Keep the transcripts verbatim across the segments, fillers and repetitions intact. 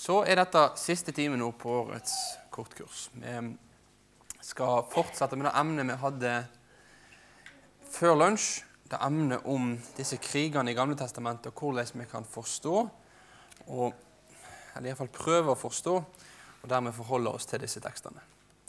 Så er dette siste time nå på årets kortkurs. Vi skal fortsette med det emnet vi hadde før lunsj, det emnet om disse krigene i Gamle Testamentet, og hvordan vi kan forstå, og, eller i hvert fall prøve å forstå, og dermed forholde oss til disse tekstene.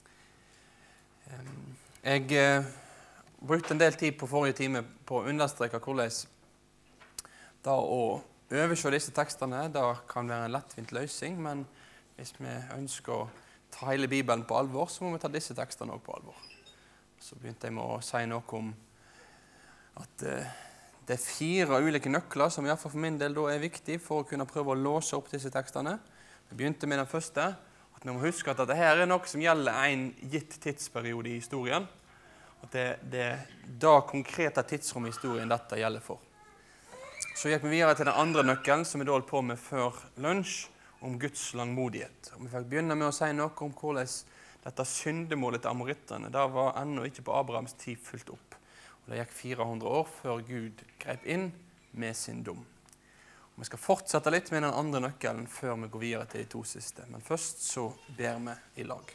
Jeg eh, brukte en del tid på forrige time på å understreke hvordan da å overse disse tekstene, da kan være en lettvint løsning, men hvis vi ønsker å ta hele Bibelen på alvor, så må vi ta disse tekstene også på alvor. Så begynte jeg med å si noe om at eh, det er fire ulike nøkler som i hvert fall for min del da er viktig for å kunne prøve å låse opp disse tekstene. Vi begynte med den første, at vi må huske at dette her er noe som gjelder en gitt tidsperiode i historien, at det, det er da konkrete tidsrom i historien dette gjelder for. Så gikk vi videre til den andre nøkkelen som vi da holdt på med før lunsj, om Guds langmodighet. Og vi fikk begynne med å si noe om hvordan dette syndemålet til amoritterne, da var ennå ikke på Abrahams tid fulgt opp. Og det gikk fire hundre år før Gud grep inn med sin dom. Og vi skal fortsette litt med den andre nøkkelen før vi går videre til de to siste. Men først så ber vi i lag.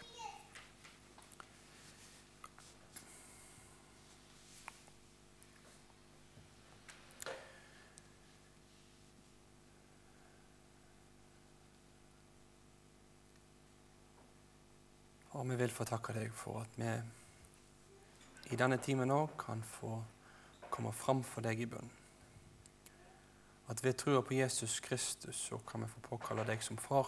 Og vi vil få takke deg for at vi i denne timen nå kan få komme fram for deg i bønn. At vi tror på Jesus Kristus, så kan vi få påkalle deg som far.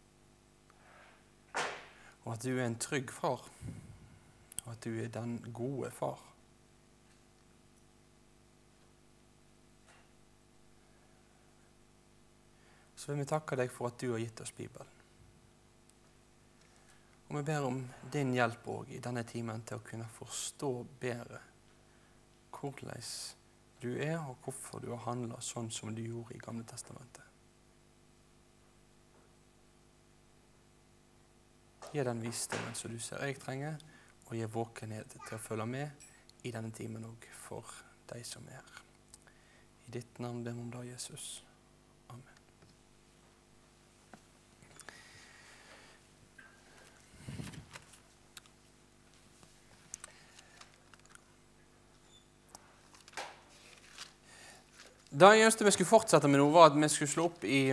Og at du er en trygg far, og at du er den gode far. Så vil vi takke deg for at du har gitt oss Bibelen. Og vi ber om din hjelp også i denne timen til å kunne forstå bedre hvordan du er og hvorfor du har handlet sånn som du gjorde i Gamle Testamentet. Gi den visdommen som du ser jeg trenger, og gi våkenhet til å følge med i denne timen også for de som er her. I ditt navn ber vi om det, Jesus. Amen. Det eneste vi skulle fortsette med nå var at vi skulle slå opp i,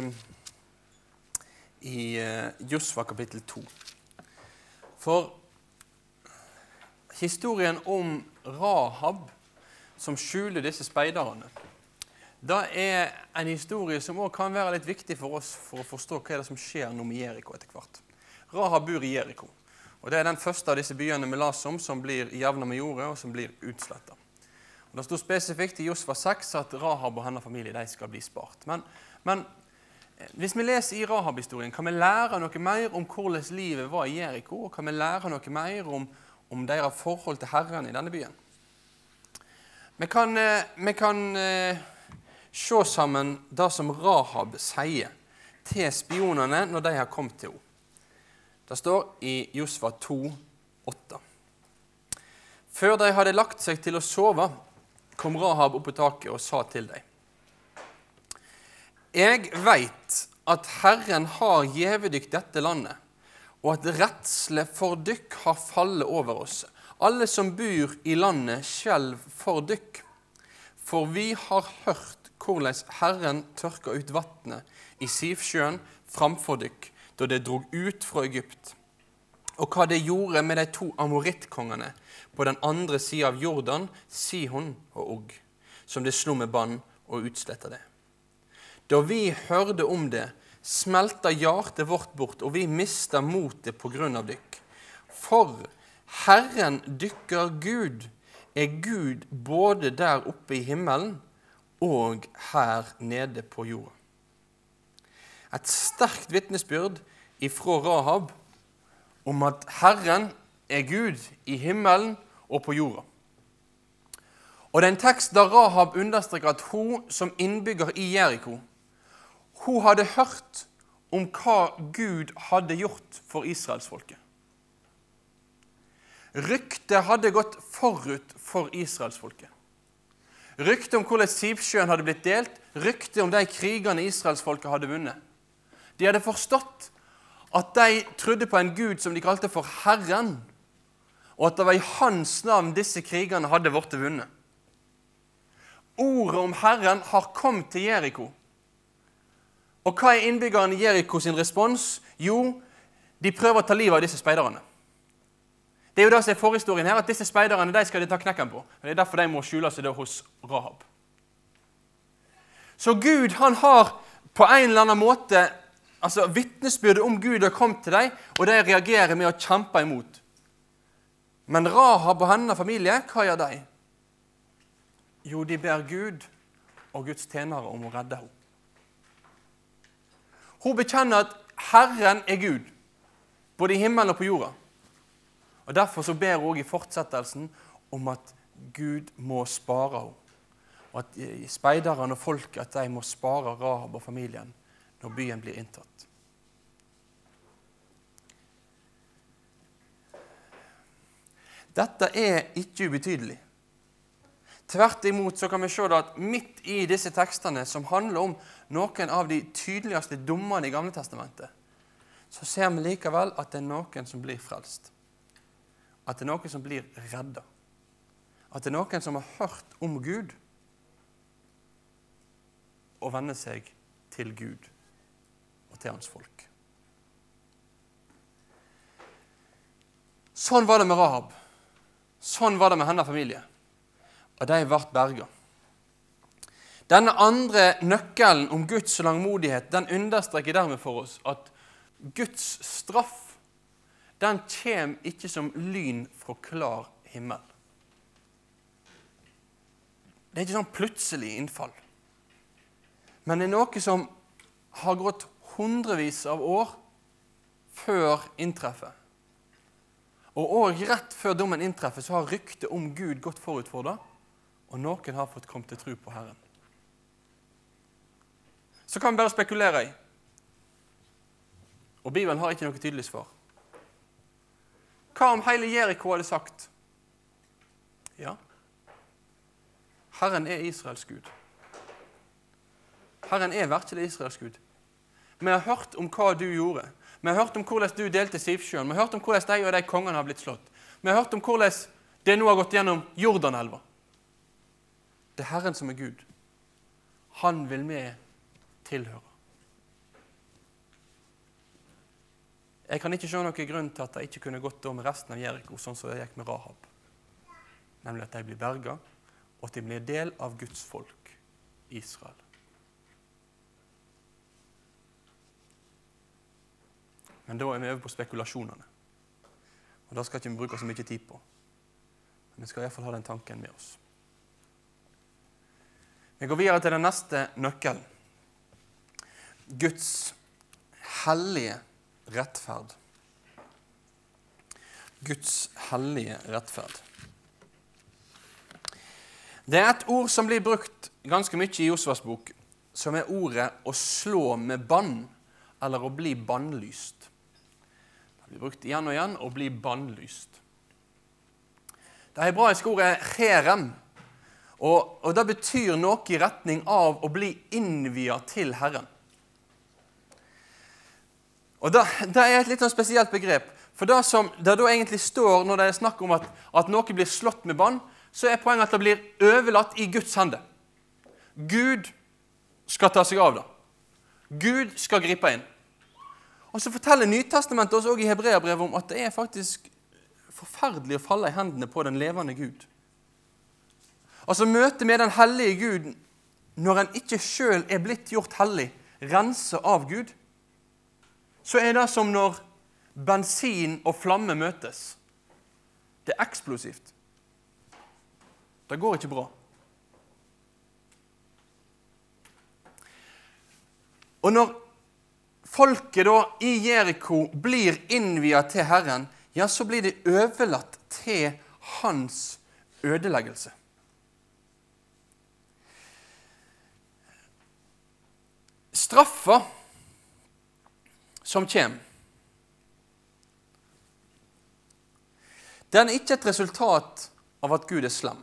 i uh, Josva kapittel to. For historien om Rahab som skjuler disse speiderne, det er en historie som også kan være litt viktig for oss for å forstå hva det er som skjer nå med Jericho etter hvert. Rahab bor i Jericho, og det er den første av disse byene vi las om som blir jevnet med jordet og som blir utslettet. Og det står spesifikt i Josva seks at Rahab og hennes familie de skal bli spart. Men, men hvis vi leser i Rahab-historien, kan vi lære noe mer om hvordan livet var i Jericho, og kan vi lære noe mer om, om deres forhold til Herren i denne byen. Vi kan, vi kan uh, se sammen det som Rahab sier til spionene når de har kommet til henne. Det står i Josva to åtte. Før de hadde lagt seg til å sove, kom Rahab opp på taket og sa til dem: Jeg vet at Herren har gjevet dykk dette landet, og at redsle for dykk har fallet over oss. Alle som bor i landet skjelv for dykk. For vi har hørt hvordan Herren tørka ut vattnet i Sifsjøen framfor dykk, da det drog ut fra Egypt. Og hva det gjorde med de to amorittkongene på den andre siden av Jordan, Sihon og Og, som det slo med bann og utslettet det. Da vi hørte om det, smelta hjertet vårt bort, og vi mistet motet på grunn av dykk. For Herren dykker Gud, er Gud både der oppe i himmelen og her nede på jorda. Et sterkt vitnesbyrd ifra Rahab om at Herren er Gud i himmelen og på jorda. Og det er en tekst der Rahab understreker at hun som innbygger i Jericho, hun hadde hørt om hva Gud hadde gjort for Israelsfolket. Ryktet hadde gått forut for Israelsfolket. Ryktet om hvordan Sifsjøen hadde blitt delt, ryktet om de krigene Israelsfolket hadde vunnet. De hadde forstått at de trodde på en Gud som de kalte for Herren, og at det var i hans navn disse krigene hadde vært vunnet. Ordet om Herren har kommet til Jericho. Og hva er innbyggerne i Jericho sin respons? Jo, de prøver å ta livet av disse speiderne. Det er jo det som er forhistorien her, at disse speiderne de skal de ta knekken på. Det er derfor de må skjule seg hos Rahab. Så Gud, han har på en eller annen måte, altså vittnesbyrdet om Gud har kommet til dem, og de reagerer med å kjempe imot. Men Rahab og hennes familie, hva gjør de? Jo, de ber Gud og Guds tjenere om å redde henne. Hun bekjenner at Herren er Gud, både i himmelen og på jorda. Og derfor så ber hun i fortsettelsen om at Gud må spare henne. Og at speiderne og folk at de må spare Rahab og familien når byen blir inntatt. Dette er ikke ubetydelig. Tvert imot så kan vi se at midt i disse tekstene som handler om noen av de tydeligste dommene i Gamle Testamentet, så ser vi likevel at det er noen som blir frelst. At det er noen som blir reddet. At det er noen som har hørt om Gud og vender seg til Gud og til hans folk. Sånn var det med Rahab. Sånn var det med hennes familie. Og de ble berget. Denne andre nøkkelen om Guds langmodighet, den understreker dermed for oss at Guds straff, den kommer ikke som lyn fra klar himmel. Det er ikke sånn plutselig innfall. Men det er noe som har gått hundrevis av år før inntreffet. Og også rett før dommen inntreffer, så har ryktet om Gud gått forut for det, og noen har fått komme til tro på Herren. Så kan vi bare spekulere i. Og Bibelen har ikke noe tydelig svar. Hva om hele Jericho hadde sagt? Ja, Herren er Israels Gud. Herren er virkelig Israels Gud. Vi har hørt om hva du gjorde. Vi har hørt om hvordan du delte Sifsjøen. Vi har hørt om hvordan de og de kongene har blitt slått. Vi har hørt om hvordan det nå har gått gjennom Jordanelva. Det er Herren som er Gud. Han vil vi tilhøre. Jeg kan ikke se noen grunn til at de ikke kunne gått med resten av Jericho, sånn som det gikk med Rahab. Nemlig at de blir berget, og at de blir del av Guds folk, Israel. Men da er vi over på spekulasjonene. Og da skal ikke vi bruke så mye tid på. Men vi skal i hvert fall ha den tanken med oss. Vi går videre til den neste nøkkelen. Guds hellige rettferd. Guds hellige rettferd. Det er et ord som blir brukt ganske mye i Josvas bok, som er ordet å slå med bann, eller å bli bannlyst. Det blir brukt igjen og igjen, å bli bannlyst. Det hebraiske ordet er cherem, og, og det betyr noe i retning av å bli innviet til Herren. Og det, det er et litt spesielt begrep, for det som det da egentlig står når det er snakk om at, at noe blir slått med bann, så er poenget at det blir overlatt i Guds hende. Gud skal ta seg av det. Gud skal gripe inn. Og så forteller Nytestamentet oss også i Hebreabrevet om at det er faktisk forferdelig å falle i hendene på den levende Gud. Altså møtet med den hellige Gud, når han ikke selv er blitt gjort hellig, renset av Gud, så er det som når bensin og flamme møtes. Det er eksplosivt. Det går ikke bra. Og når folket da i Jericho blir innviet til Herren, ja, så blir det overlatt til hans ødeleggelse. Straffa som kommer, den er ikke et resultat av at Gud er slem.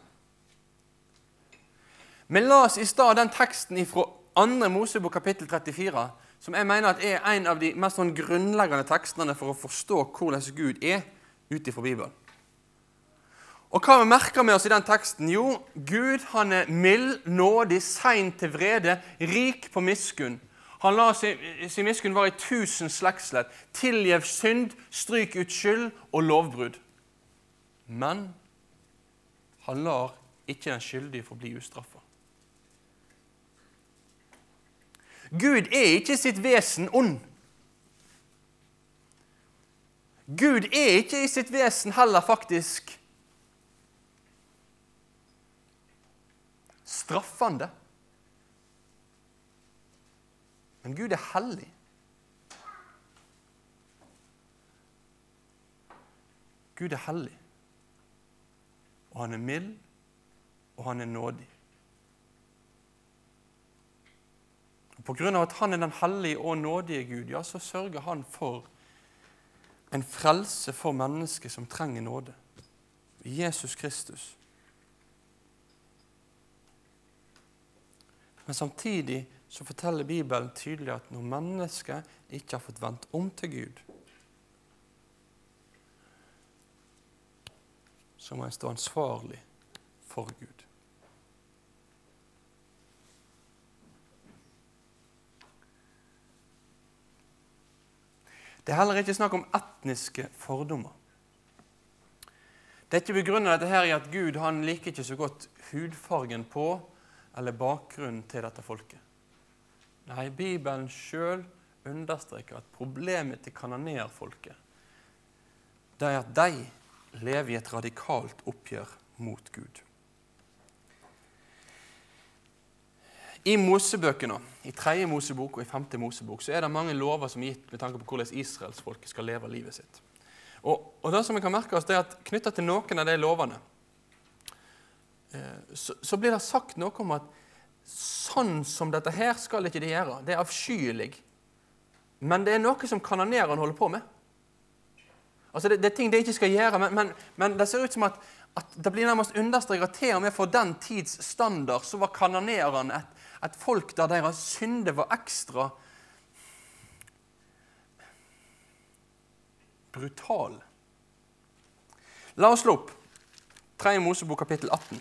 Vi las i stad den teksten fra andre Mosebok kapittel trettifire, som jeg mener at er en av de mest sånn grunnleggende tekstene for å forstå hvordan Gud er ut ifra Bibelen. Og hva vi merker med oss i den teksten? Jo, Gud han er mild, nådig, sein til vrede, rik på miskunn. Han lar sin, sin miskunn være i tusen slektsledd, tilgjev synd, stryk ut skyld og lovbrudd. Men han lar ikke den skyldige forbli ustraffet. Gud er ikke i sitt vesen ond. Gud er ikke i sitt vesen heller faktisk straffende. Men Gud er hellig. Gud er hellig. Og han er mild, og han er nådig. Og på grunn av at han er den hellige og nådige Gud, ja, så sørger han for en frelse for mennesker som trenger nåde. Jesus Kristus. Men samtidig så forteller Bibelen tydelig at når mennesker ikke har fått vendt om til Gud, så må en stå ansvarlig for Gud. Det er heller ikke snakk om etniske fordommer. Det er ikke begrunnet dette her i at Gud han liker ikke så godt hudfargen på eller bakgrunnen til dette folket. Nei, Bibelen selv understreker at problemet til kananeerfolket det er at de lever i et radikalt oppgjør mot Gud. I Mosebøkene, i tredje Mosebok og i femte Mosebok, så er det mange lover som er gitt med tanke på hvordan Israelsfolket skal leve livet sitt. Og, og det som vi kan merke oss, det er at knyttet til noen av de lovene, Så, så blir det sagt noe om at sånn som dette her skal ikke de gjøre. Det er avskyelig. Men det er noe som kananerene holder på med. Altså det, det er ting de ikke skal gjøre, men, men, men det ser ut som at, at det blir nærmest understreket til og med for den tids standard, så var kananerene et, et folk der deres synde var ekstra brutal. La oss slå opp. tredje Mosebok kapittel atten.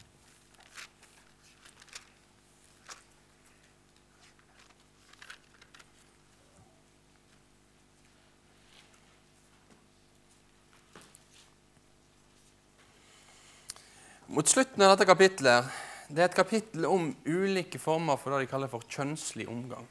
Mot slutten av dette kapitlet, det er et kapittel om ulike former for det de kaller for kjønnslig omgang.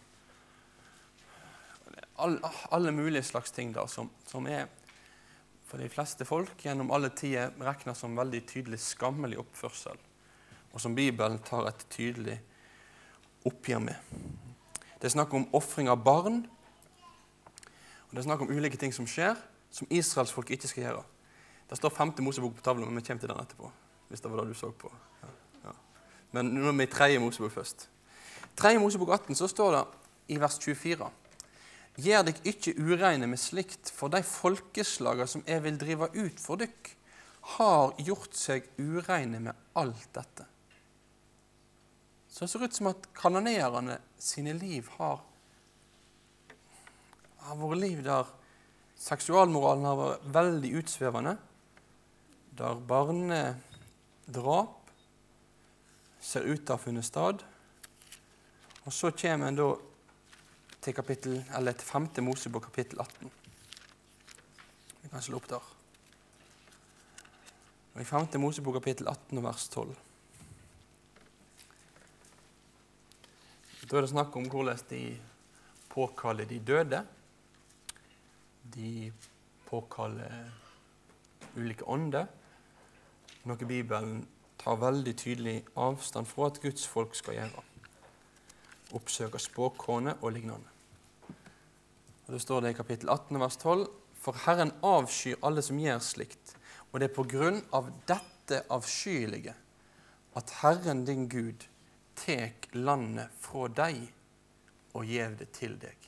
All, alle mulige slags ting da, som, som er for de fleste folk gjennom alle tider regnet som veldig tydelig skammelig oppførsel, og som Bibelen tar et tydelig oppgjør med. Det er snakk om offring av barn, og det er snakk om ulike ting som skjer, som Israels folk ikke skal gjøre. Det står femte Mosebok på tavlen, men vi kommer til den etterpå, hvis det var det du så på. Ja, ja. Men nå er vi i tredje Mosebok først. tredje Mosebok atten, så står det i vers tjuefire. Gjør deg ikke ureine med slikt, for de folkeslager som jeg vil drive ut for dykk, har gjort seg ureine med alt dette. Så det ser ut som at kananeerne sine liv har, har vært liv der seksualmoralen har vært veldig utsvevende, der barnedrap ser ut til å ha funnet sted, og så kommer en da til kapittel, eller til femte Mosebok kapittel atten. Vi kan slå opp der. Og i femte Mosebok kapittel atten og vers tolv. Da er det snakk om hvordan de påkaller de døde. De påkaller ulike ånder. Noe Bibelen tar veldig tydelig avstand fra at Guds folk skal gjøre. Oppsøker spåkone og lignende. Og det står det i kapittel atten, vers tolv. For Herren avskyr alle som gjør slikt, og det er på grunn av dette avskyelige at Herren din Gud tek landet fra deg og gjev det til deg.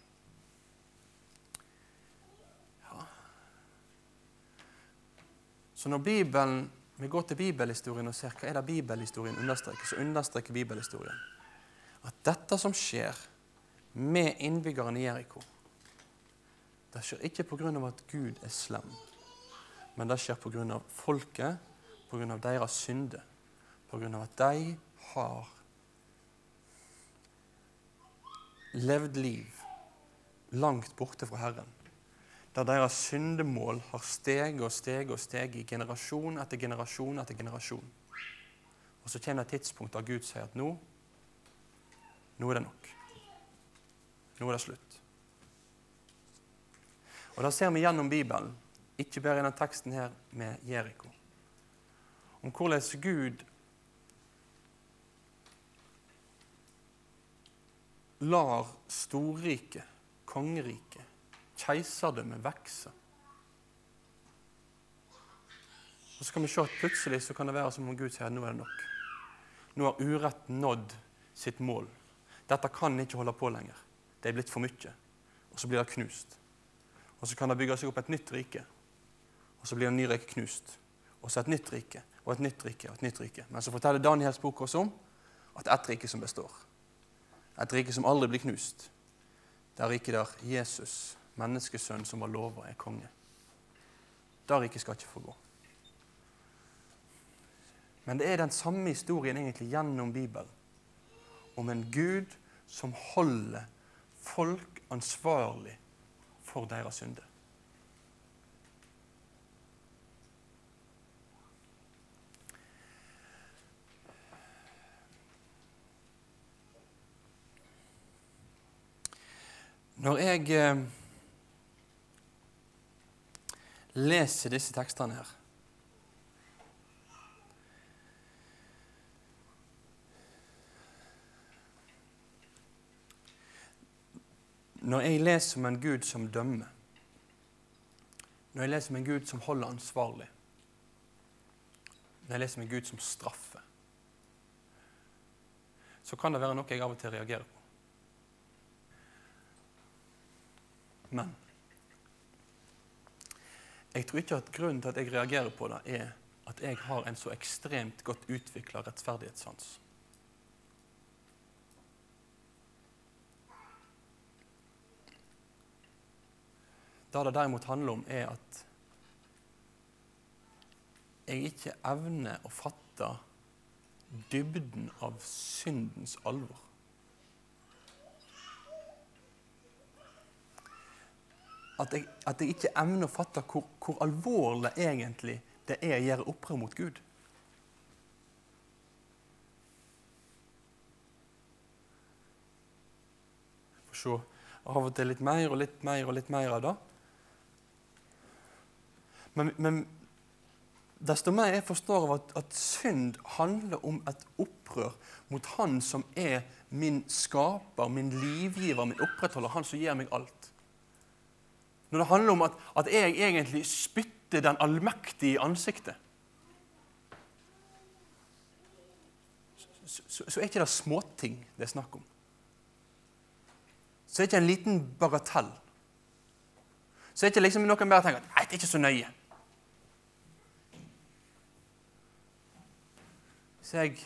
Ja. Så når Bibelen, vi går til bibelhistorien og ser hva er det bibelhistorien understreker, så understreker bibelhistorien at dette som skjer, med innbyggerne i Jericho. Det skjer ikke på grunn av at Gud er slem, men det skjer på grunn av folket, på grunn av deres synde, på grunn av at de har levd liv langt borte fra Herren, der deres syndemål har steg og steg og steg i generasjon etter generasjon etter generasjon. Og så kommer det et tidspunkt der Gud sier at nå, nå er det nok. Nå er det slutt. Og da ser vi gjennom Bibelen, ikke bare i denne teksten her med Jericho, om hvordan Gud lar storrike, kongerike, keiserdømme vekse. Og så kan vi se at plutselig så kan det være som om Gud sier at nå er det nok. Nå har uretten nådd sitt mål. Dette kan ikke holde på lenger. Det er blitt for mye. Og så blir det knust. Og så kan det bygge seg opp et nytt rike. Og så blir det en ny rike knust. Og så et nytt rike, og et nytt rike, og et nytt rike. Men så forteller Daniels bok oss om at det er et rike som består. Et rike som aldri blir knust. Det er riket der Jesus, menneskesønn som var lovet, er konge. Det riket skal ikke få gå. Men det er den samme historien egentlig gjennom Bibelen, om en Gud som holder folk ansvarlig for deres synde. Når jeg eh, leser disse tekstene her, når jeg leser om en Gud som dømmer, når jeg leser om en Gud som holder ansvarlig, når jeg leser om en Gud som straffer, så kan det være noe jeg av og til reagerer på. Men jeg tror ikke at grunnen til at jeg reagerer på det er at jeg har en så ekstremt godt utviklet rettferdighetssans. Det det derimot handler om er at jeg ikke evner å fatte dybden av syndens alvor. At jeg, at jeg ikke evner å fatte hvor, hvor alvorlig egentlig det er å gjøre opprør mot Gud. For så av og til litt mer og litt mer og litt mer av det. Men, men desto mer jeg forstår av at, at synd handler om et opprør mot Han som er min skaper, min livgiver, min opprettholder, Han som gir meg alt. Når det handler om at, at jeg egentlig spytter den allmektige i ansiktet, så, så, så er ikke det småting det er snakk om. Så er det ikke en liten bagatell. Så er det ikke liksom noen bare tenker at nei, det er ikke så nøye. Så jeg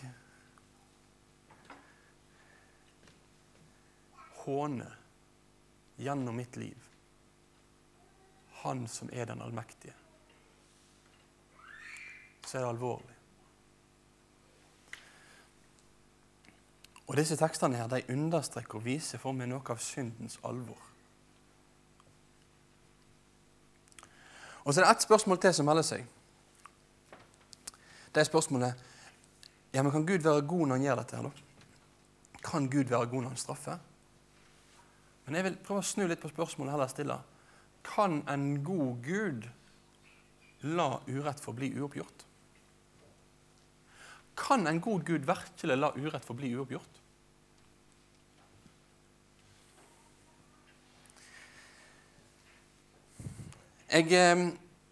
håner gjennom mitt liv Han som er den allmektige, så er det alvorlig. Og disse tekstene her, de understreker og viser for meg noe av syndens alvor. Og så er det et spørsmål til som melder seg. Det er spørsmålet, ja, men kan Gud være god når han gjør dette her da? Kan Gud være god når han straffer? Men jeg vil prøve å snu litt på spørsmålet heller stille. Kan en god Gud la urett forbli uoppgjort? Kan en god Gud virkelig la urett forbli uoppgjort? Jeg eh,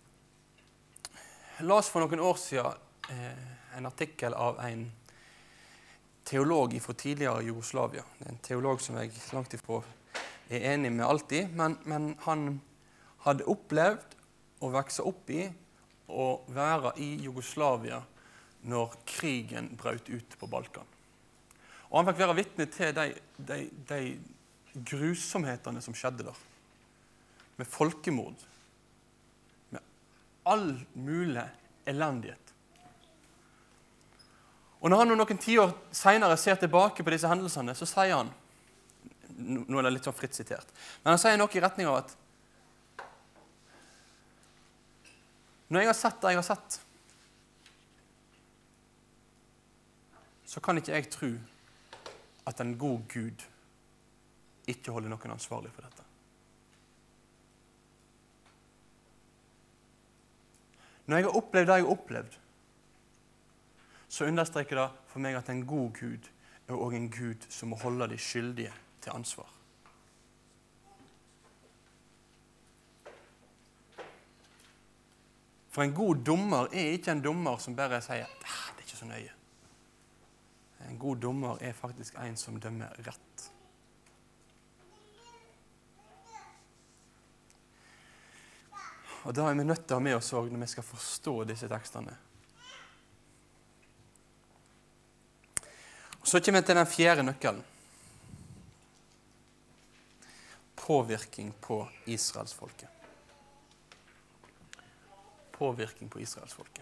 las for noen år siden eh, en artikkel av en teolog fra tidligere Jugoslavia. Det er en teolog som jeg langt ifra er enig med alltid, men, men han hadde opplevd å vokse opp i og være i Jugoslavia når krigen brøt ut på Balkan. Og han fikk være vitne til de, de, de grusomhetene som skjedde der. Med folkemord. Med all mulig elendighet. Og når han noen tiår senere ser tilbake på disse hendelsene, så sier han, nå er det litt sånn fritt sitert, men han sier noe i retning av at når jeg har sett det jeg har sett, så kan ikke jeg tro at en god Gud ikke holder noen ansvarlig for dette. Når jeg har opplevd det jeg har opplevd, så understreker det for meg at en god Gud er også en Gud som må holde de skyldige til ansvar. For en god dommer er ikke en dommer som bare sier at det er ikke så nøye. En god dommer er faktisk en som dømmer rett. Og da er vi nødt til å ha med oss også når vi skal forstå disse tekstene. Og så kommer vi til den fjerde nøkkelen. Påvirkning på Israelsfolket. Påvirkning på Israelsfolket.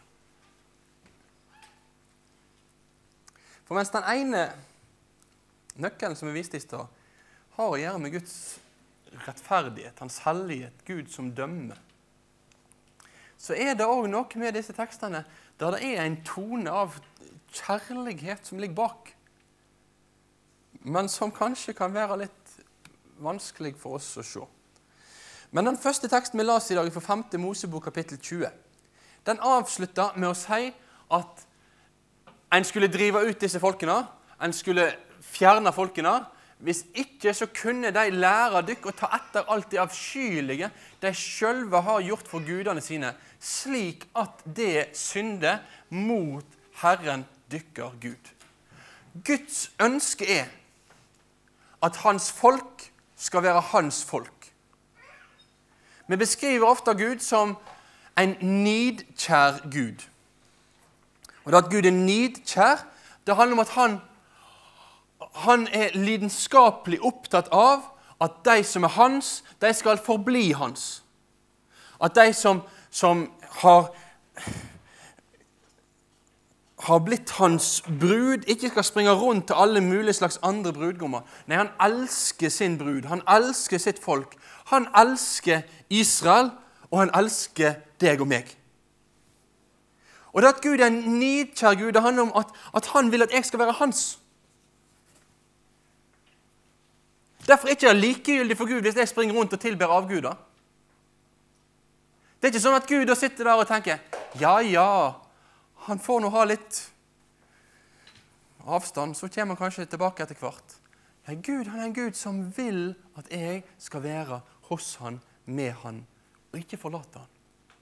For mens den ene nøkkelen som vi viste i stad, har å gjøre med Guds rettferdighet, hans hellighet, Gud som dømmer, så er det også noe med disse tekstene der det er en tone av kjærlighet som ligger bak, men som kanskje kan være litt vanskelig for oss å se. Men den første teksten vi las i dag fra femte Mosebok kapittel tjue, den avslutta med å si at en skulle drive ut disse folkene, en skulle fjerne folkene. Hvis ikke så kunne de lære dykk å ta etter alt det avskyelige de selv har gjort for gudene sine, slik at det synder mot Herren dykker Gud. Guds ønske er at hans folk skal være hans folk. Vi beskriver ofte Gud som en nidkjær Gud. Og det at Gud er nidkjær, det handler om at han, han er lidenskapelig opptatt av at de som er hans, de skal forbli hans. At de som, som har, har blitt hans brud, ikke skal springe rundt til alle mulige slags andre brudgommer. Nei, han elsker sin brud, han elsker sitt folk. Han elsker Israel, og han elsker deg og meg. Og det at Gud er en nidkjær Gud, det handler om at, at han vil at jeg skal være hans. Derfor er det ikke likegyldig for Gud hvis jeg springer rundt og tilber avguder. Det er ikke sånn at Gud sitter der og tenker, ja, ja, han får nå ha litt avstand, så kommer han kanskje tilbake etter hvert. Ja, Gud, han er en Gud som vil at jeg skal være hos han, med han, og ikke forlate han.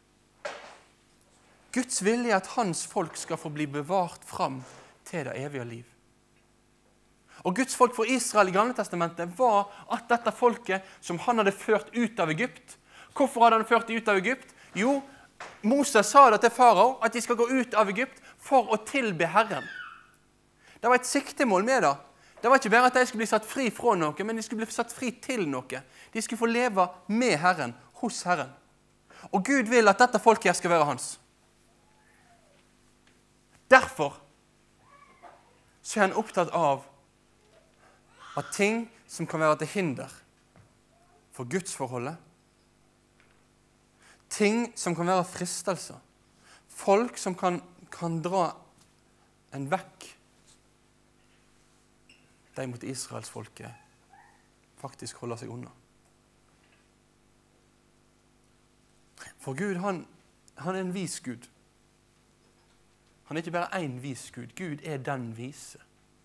Guds vilje er at hans folk skal få bli bevart fram til det evige liv. Og Guds folk for Israel i Gamle Testamentet var at dette folket som han hadde ført ut av Egypt. Hvorfor hadde han ført ut av Egypt? Jo, Moses sa det til farao at de skal gå ut av Egypt for å tilbe Herren. Det var et siktemål med det. Det var ikke bare at de skulle bli satt fri fra noe, men de skulle bli satt fri til noe. De skulle få leve med Herren, hos Herren. Og Gud vil at dette folket her skal være hans. Derfor så er han opptatt av at ting som kan være til hinder for gudsforholdet, ting som kan være fristelser, folk som kan, kan dra en vekk, de mot Israels folket faktisk holder seg unna. For Gud, han, han er en vis Gud. Han er ikke bare en vis Gud. Gud er den vise.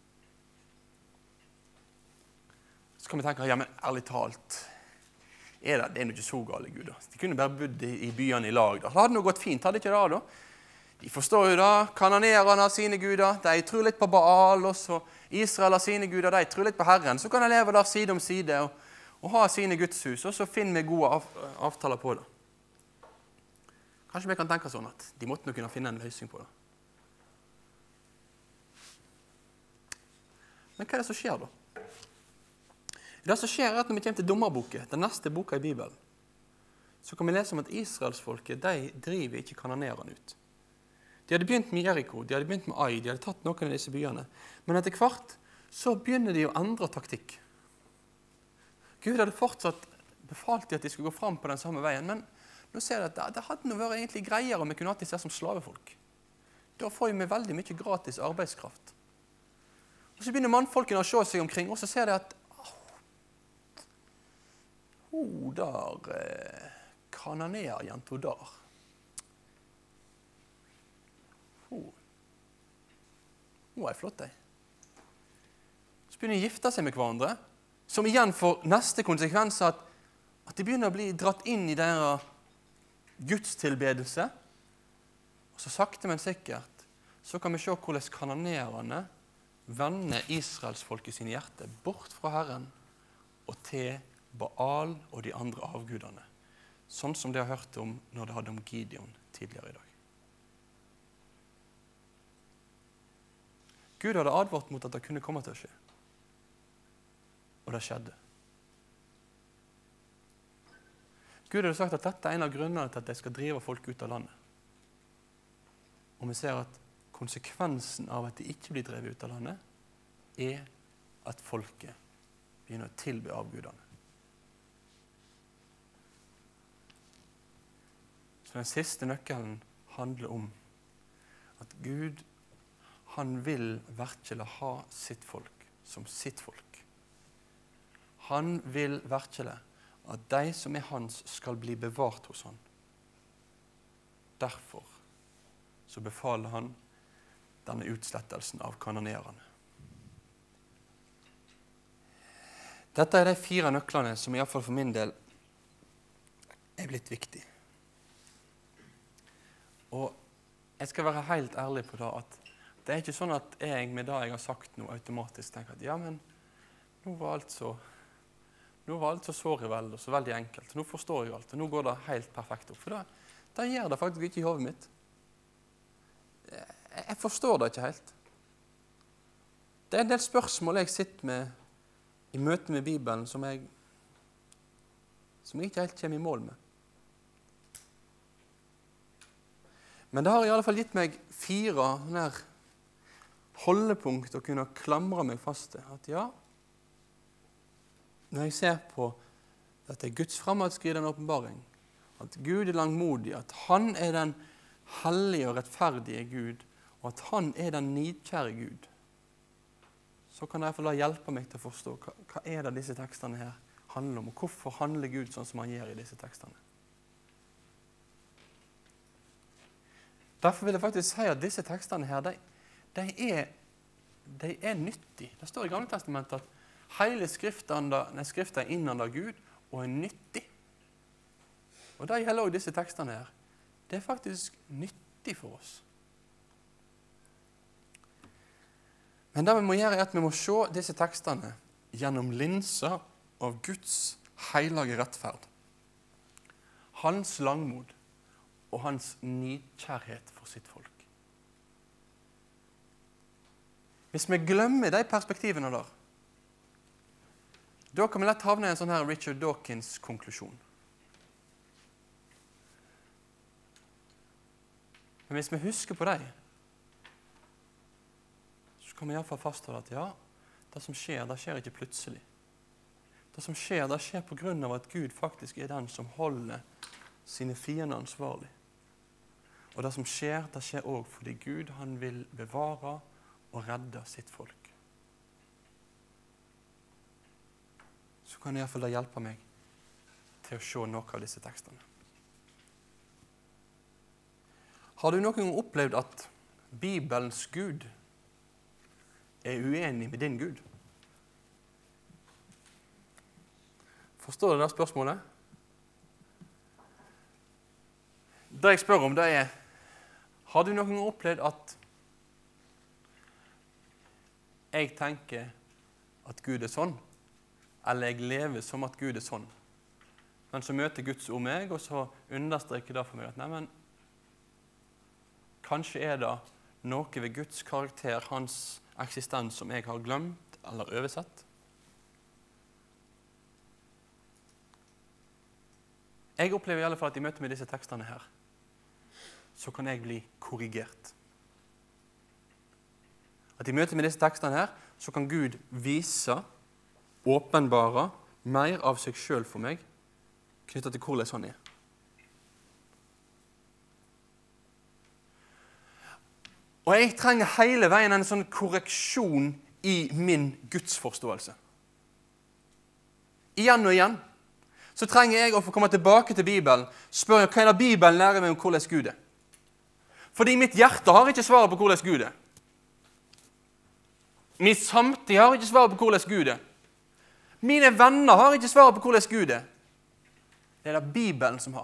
Så kan vi tenke, ja, men ærlig talt, er det, det er jo ikke så gale Gud. Da. De kunne bare bodd i, i byene i lag. Da. Det hadde noe gått fint, hadde ikke det da? De forstår jo da, kananerene har sine guder, de tror litt på Baal, og så Israel har sine guder, de tror litt på Herren. Så kan de leve der side om side og, og ha sine gudshus, og så finner vi gode av, avtaler på det. Kanskje vi kan tenke sånn at de måtte nok kunne finne en løsning på det. Men hva er det som skjer da? Det som skjer er at når vi kommer til dommerboken, den neste boka i Bibelen, så kan vi lese om at Israelsfolket, de driver ikke kananerene ut. De hadde begynt med Jericho, de hadde begynt med Ai, de hadde tatt noen av disse byene. Men etter hvert så begynner de å endre taktikk. Gud hadde fortsatt befalt de at de skulle gå fram på den samme veien, men nå ser jeg at det, det hadde noe vært egentlig greiere om vi kunne hatt disse som slavefolk. Da får vi veldig mye gratis arbeidskraft. Og så begynner mannfolkene å se seg omkring, og så ser de at Hun der, eh, Kananea-jenta der. Hun, hun er flott, ei. Så begynner de å gifte seg med hverandre, som igjen får neste konsekvens at, at de begynner å bli dratt inn i deres gudstilbedelse. Og så sakte, men sikkert, så kan vi se hvordan kananeerne vender Israelsfolket sine hjerte bort fra Herren og til Baal og de andre avgudene, sånn som de har hørt om når de hadde om Gideon tidligere i dag. Gud hadde advart mot at det kunne komme til å skje, og det skjedde. Gud hadde sagt at dette er en av grunnene til at de skal drive folk ut av landet. Og vi ser at konsekvensen av at de ikke blir drevet ut av landet, er at folket begynner å tilbe avgudene. Så den siste nøkkelen handler om at Gud, han vil virkelig ha sitt folk som sitt folk. Han vil virkelig at de som er hans skal bli bevart hos han. Derfor så befaler han denne utslettelsen av kananerene. Dette er de fire nøklene som i hvert fall for min del er blitt viktig. Og jeg skal være helt ærlig på det at det er ikke sånn at jeg med det jeg har sagt nå automatisk tenker at ja, men nå var alt så, nå var alt så såre vel og så veldig enkelt. Nå forstår jeg alt, og nå går det helt perfekt opp. For det, det gjør det faktisk ikke i hodet mitt. Jeg, jeg forstår det ikke helt. Det er en del spørsmål jeg sitter med i møte med Bibelen som jeg, som jeg ikke helt kommer i mål med. Men det har i alle fall gitt meg fire nær holdepunkt å kunne klamre meg fast til. At ja, når jeg ser på at det er Guds fremadskridende åpenbaring, at Gud er langmodig, at han er den hellige og rettferdige Gud, og at han er den nidkjære Gud, så kan jeg få la hjelpe meg til å forstå hva, hva er det disse tekstene her handler om, og hvorfor handler Gud sånn som han gjør i disse tekstene. Derfor vil jeg faktisk si at disse tekstene her, de, de, er, de er nyttige. Det står i Gamle testamentet at hele skriften er innen av Gud og er nyttig. Og det gjelder også disse tekstene her. Det er faktisk nyttig for oss. Men det vi må gjøre er at vi må se disse tekstene gjennom linser av Guds hellige rettferd. Hans langmod og hans nidkjærhet for sitt folk. Hvis vi glemmer de perspektivene der, da kan vi lett havne i en sånn her Richard Dawkins-konklusjon. Men hvis vi husker på dem, så kan vi i hvert fall fastholde at ja, det som skjer, det skjer ikke plutselig. Det som skjer, det skjer på grunn av at Gud faktisk er den som holder sine fiender ansvarlig. Og det som skjer, det skjer også fordi Gud han vil bevare og redde sitt folk. Så kan i hvert fall det hjelpe meg til å se noe av disse tekstene. Har du noen gang opplevd at Bibelens Gud er uenig med din Gud? Forstår du det spørsmålet? Det jeg spør om, det er, har du noen gang opplevd at jeg tenker at Gud er sånn, eller jeg lever som at Gud er sånn, men så møter Guds ord meg, og så understreker det for meg at nei, men kanskje er det noe ved Guds karakter, hans eksistens, som jeg har glemt eller oversett. Jeg opplever i alle fall at i møte med disse tekstene her, så kan jeg bli korrigert. At i møte med disse tekstene her, så kan Gud vise, åpenbare, mer av seg selv for meg, knyttet til hvordan han er. Og jeg trenger hele veien en sånn korreksjon i min gudsforståelse. Igjen og igjen så trenger jeg å få komme tilbake til Bibelen, spørre hva er det Bibelen lærer meg om hvordan Gud er. Fordi mitt hjerte har ikke svaret på hvordan Gud er. Min samtid har ikke svaret på hvordan Gud er. Mine venner har ikke svaret på hvordan Gud er. Det er det Bibelen som har.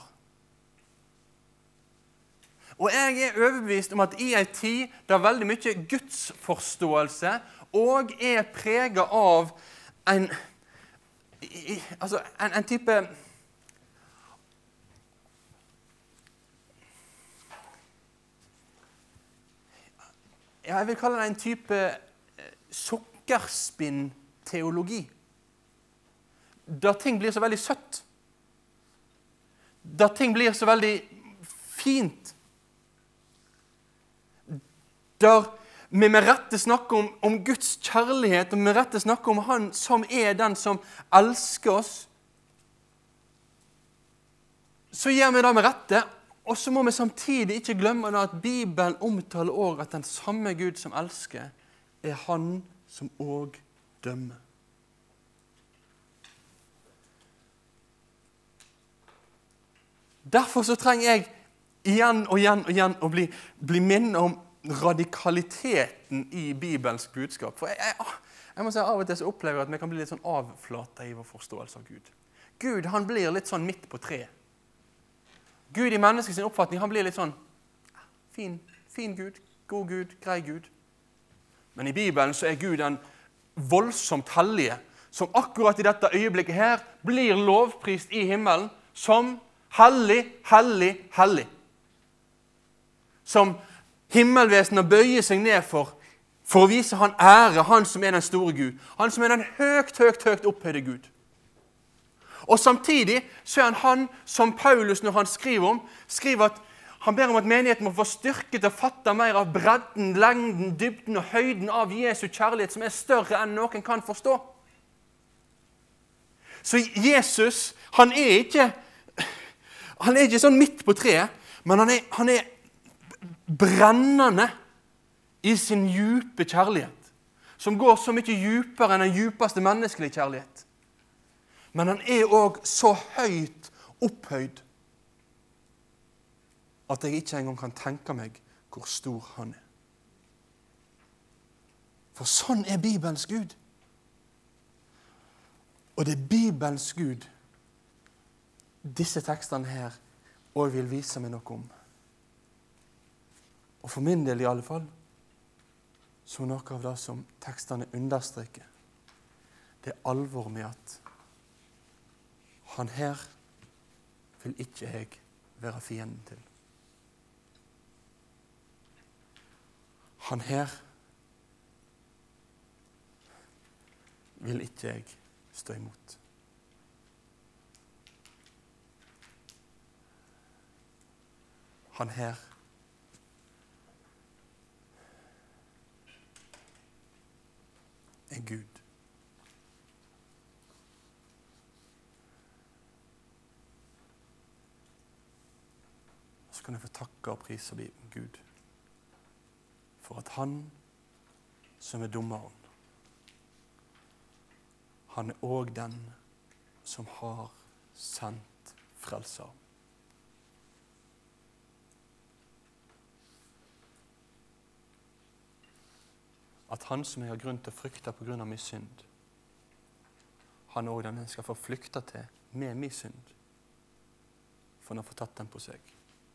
Og jeg er overbevist om at i en tid der veldig mye gudsforståelse og er preget av en, i, altså en, en type ja, jeg vil kalle det en type sukkerspinn-teologi. Der ting blir så veldig søtt. Der ting blir så veldig fint. Der vi med rette snakker om, om Guds kjærlighet, og med rette snakker om Han som er den som elsker oss, så gjør vi det med rette, og så må vi samtidig ikke glemme det at Bibelen omtaler også at den samme Gud som elsker, er Han som også dømmer. Derfor så trenger jeg igjen og igjen og igjen å bli, bli minnet om radikaliteten i Bibelens budskap. For jeg, jeg, jeg må si av og til så opplever jeg at vi kan bli litt sånn avflatet i vår forståelse av Gud. Gud, han blir litt sånn midt på treet. Gud i menneskets oppfatning, han blir litt sånn fin, fin Gud, god Gud, grei Gud. Men i Bibelen så er Gud en voldsomt hellige, som akkurat i dette øyeblikket her blir lovprist i himmelen som hellig, hellig, hellig. Som himmelvesenet bøyer seg ned for, for å vise han ære, han som er den store Gud. Han som er den høyt, høyt, høyt opphøyde Gud. Og samtidig så er han han som Paulus, når han skriver om, skriver at han ber om at menigheten må få styrke til å fatte mer av bredden, lengden, dybden og høyden av Jesu kjærlighet, som er større enn noen kan forstå. Så Jesus, han er ikke, han er ikke sånn midt på treet, men han er, han er brennende i sin djupe kjærlighet, som går så mye djupere enn den djupeste menneskelige kjærlighet. Men han er også så høyt opphøyd at jeg ikke engang kan tenke meg hvor stor han er. For sånn er Bibelens Gud. Og det er Bibelens Gud disse tekstene her også vil vise meg noe om. Og for min del i alle fall, så noe av det som tekstene understreker, det er alvor med at han her vil ikke jeg være fienden til. Han her vil ikke jeg stå imot. Han her er Gud. Så kan jeg få takke og prise Gud for at han som er dommeren, han er også den som har sendt frelser. At han som jeg har grunn til å frykte på grunn av min synd, han er også den jeg skal få flykte til med min synd, for han har fått tatt den på seg.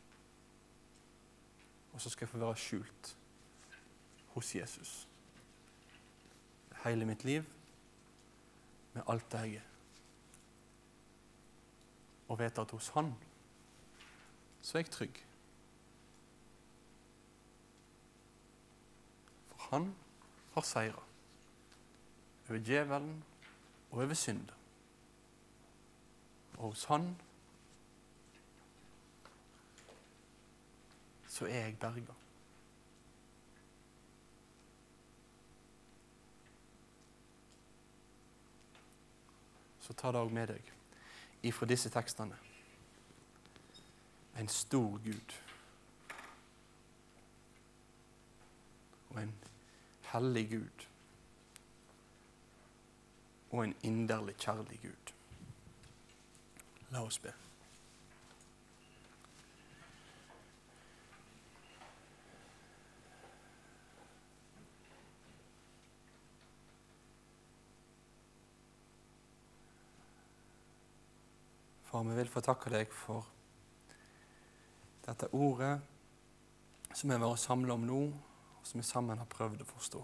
Og så skal jeg få være skjult hos Jesus. Hele mitt liv, med alt det jeg er. Og vet at hos han, så er jeg trygg. For han har seiret over djevelen og over synden. Og hos han så er jeg berget. Så ta det også med deg ifra disse tekstene. En stor Gud og en hellig Gud og en inderlig kjærlig Gud. La oss be. Far, vi vil få takke deg for dette ordet som vi har vært samlet om nå, og som vi sammen har prøvd å forstå.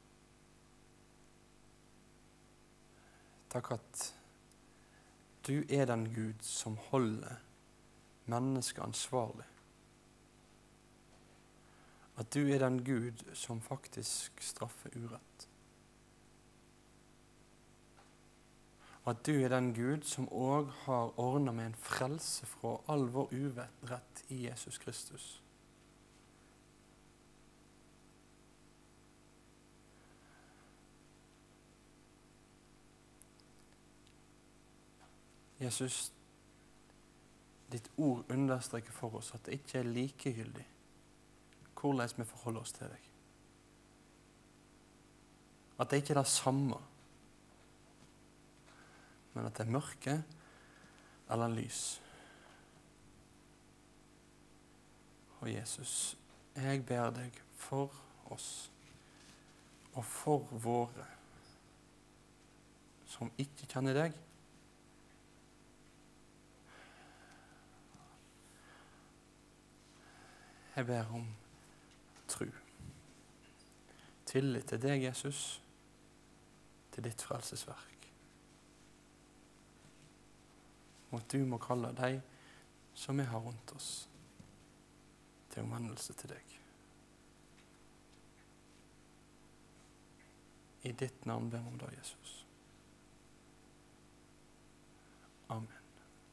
Takk at du er den Gud som holder mennesket ansvarlig. At du er den Gud som faktisk straffer urett. At du er den Gud som også har ordnet med en frelse fra all vår urett i Jesus Kristus. Jesus, ditt ord understreker for oss at det ikke er likegyldig hvordan vi forholder oss til deg. At det ikke er det samme, men at det er mørke eller lys. Og Jesus, jeg ber deg for oss og for våre som ikke kjenner deg. Jeg ber om tro. Tillit til deg, Jesus, til ditt frelsesverk. Og at du må kalle deg som vi har rundt oss til omvendelse til deg. I ditt navn ber vi om det, Jesus. Amen.